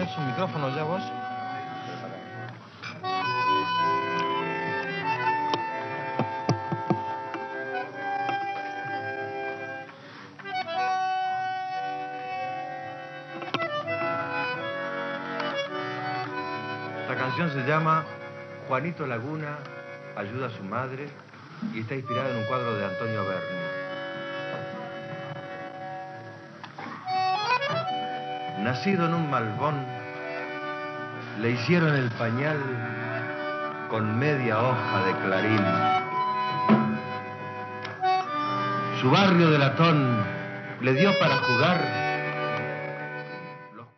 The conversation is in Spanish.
¿Tenés un micrófono ya vos? La canción se llama Juanito Laguna ayuda a su madre y está inspirada en un cuadro de Antonio Berni. Nacido en un malvón, le hicieron el pañal con media hoja de clarín. Su barrio de latón le dio para jugar